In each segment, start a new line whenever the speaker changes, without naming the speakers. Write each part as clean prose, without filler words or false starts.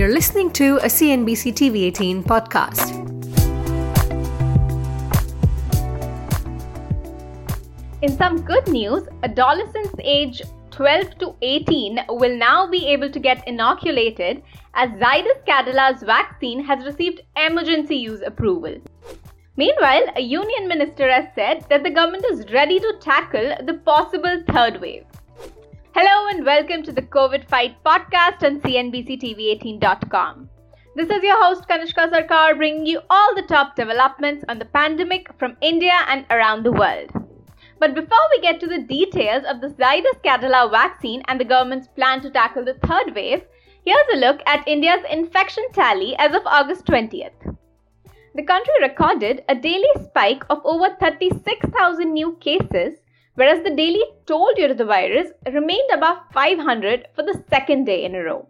You're listening to a CNBC TV18 podcast.
In some good news, adolescents aged 12 to 18 will now be able to get inoculated as Zydus Cadilla's vaccine has received emergency use approval. Meanwhile, a union minister has said that the government is ready to tackle the possible third wave. Hello and welcome to the COVID Fight podcast on CNBCTV18.com. This is your host Kanishka Sarkar bringing you all the top developments on the pandemic from India and around the world. But before we get to the details of the Zydus Cadila vaccine and the government's plan to tackle the third wave, here's a look at India's infection tally as of August 20th. The country recorded a daily spike of over 36,000 new cases, whereas the daily toll due to the virus remained above 500 for the second day in a row.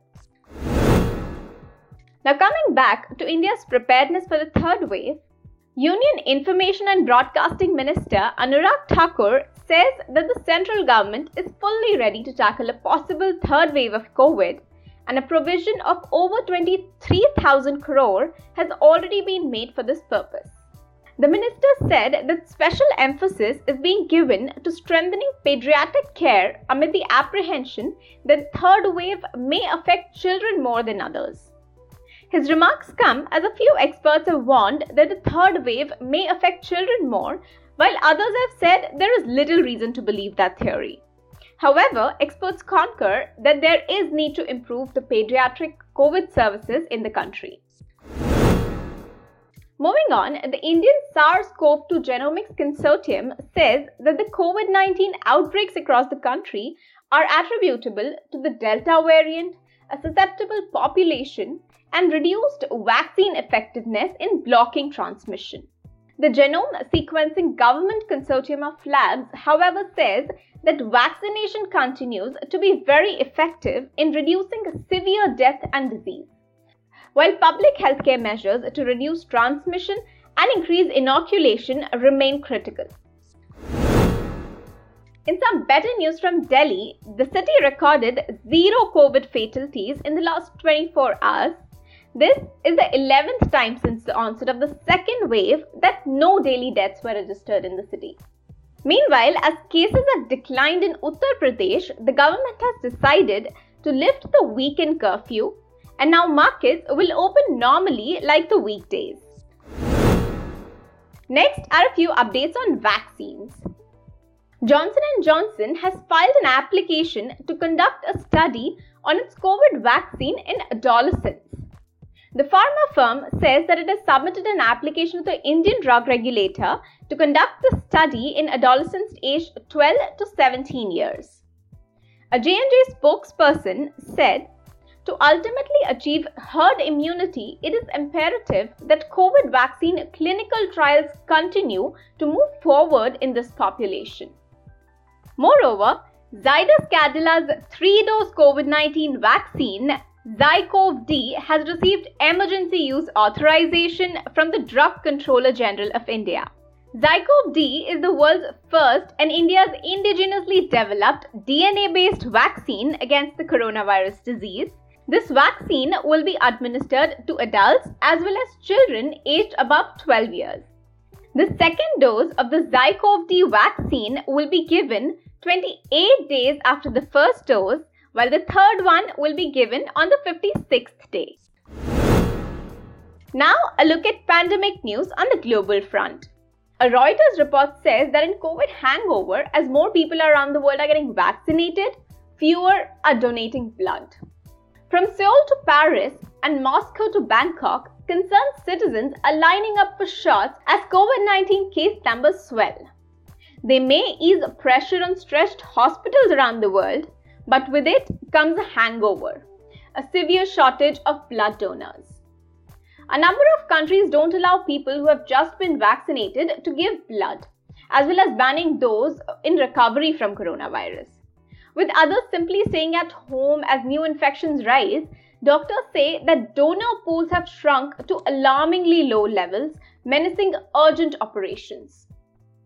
Now coming back to India's preparedness for the third wave, Union Information and Broadcasting Minister Anurag Thakur says that the central government is fully ready to tackle a possible third wave of COVID, and a provision of over 23,000 crore has already been made for this purpose. The minister said that special emphasis is being given to strengthening pediatric care amid the apprehension that the third wave may affect children more than others. His remarks come as a few experts have warned that the third wave may affect children more, while others have said there is little reason to believe that theory. However, experts concur that there is need to improve the pediatric COVID services in the country. Moving on, the Indian SARS-CoV-2 Genomics Consortium says that the COVID-19 outbreaks across the country are attributable to the Delta variant, a susceptible population, and reduced vaccine effectiveness in blocking transmission. The Genome Sequencing Government Consortium of Labs, however, says that vaccination continues to be very effective in reducing severe death and disease, while public healthcare measures to reduce transmission and increase inoculation remain critical. In some better news from Delhi, the city recorded 0 COVID fatalities in the last 24 hours. This is the 11th time since the onset of the second wave that no daily deaths were registered in the city. Meanwhile, as cases have declined in Uttar Pradesh, the government has decided to lift the weekend curfew, and now markets will open normally like the weekdays. Next are a few updates on vaccines. Johnson & Johnson has filed an application to conduct a study on its COVID vaccine in adolescents. The pharma firm says that it has submitted an application to the Indian drug regulator to conduct the study in adolescents aged 12 to 17 years. A J&J spokesperson said, to ultimately achieve herd immunity, it is imperative that COVID vaccine clinical trials continue to move forward in this population. Moreover, Zydus Cadilla's 3-dose COVID-19 vaccine, ZyCoV-D, has received emergency use authorization from the Drug Controller General of India. ZyCoV-D is the world's first and India's indigenously developed DNA-based vaccine against the coronavirus disease. This vaccine will be administered to adults as well as children aged above 12 years. The second dose of the ZyCoV-D vaccine will be given 28 days after the first dose, while the third one will be given on the 56th day. Now, a look at pandemic news on the global front. A Reuters report says that in COVID hangover, as more people around the world are getting vaccinated, fewer are donating blood. From Seoul to Paris and Moscow to Bangkok, concerned citizens are lining up for shots as COVID-19 case numbers swell. They may ease pressure on stressed hospitals around the world, but with it comes a hangover, a severe shortage of blood donors. A number of countries don't allow people who have just been vaccinated to give blood, as well as banning those in recovery from coronavirus. With others simply staying at home as new infections rise, doctors say that donor pools have shrunk to alarmingly low levels, menacing urgent operations.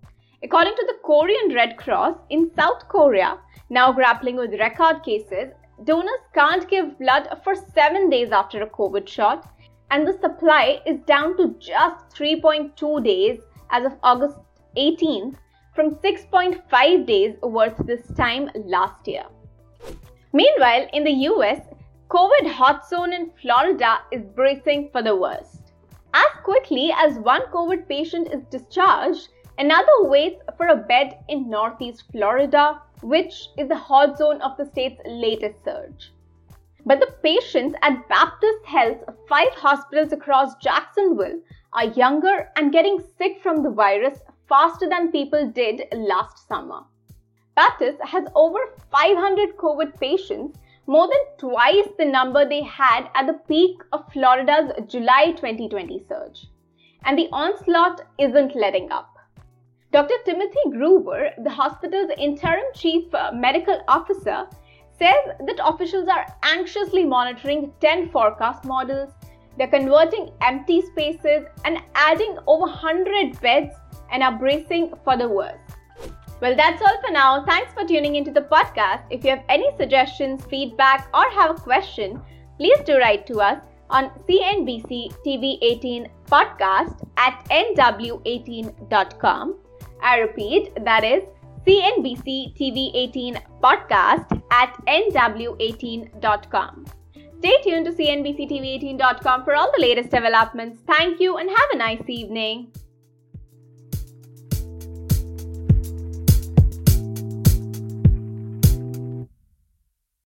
According to the Korean Red Cross, in South Korea, now grappling with record cases, donors can't give blood for 7 days after a COVID shot, and the supply is down to just 3.2 days as of August 18th from 6.5 days worth this time last year. Meanwhile, in the US, COVID hot zone in Florida is bracing for the worst. As quickly as one COVID patient is discharged, another waits for a bed in Northeast Florida, which is the hot zone of the state's latest surge. But the patients at Baptist Health's 5 hospitals across Jacksonville are younger and getting sick from the virus faster than people did last summer. Baptist has over 500 COVID patients, more than twice the number they had at the peak of Florida's July 2020 surge. And the onslaught isn't letting up. Dr. Timothy Gruber, the hospital's interim chief medical officer, says that officials are anxiously monitoring 10 forecast models. They're converting empty spaces and adding over 100 beds and are bracing for the worst. Well, that's all for now. Thanks for tuning into the podcast. If you have any suggestions, feedback, or have a question, please do write to us on CNBC TV 18 podcast at nw18.com. I repeat, that is CNBC TV 18 podcast at nw18.com. Stay tuned to CNBCTV18.com for all the latest developments. Thank you and have a nice evening.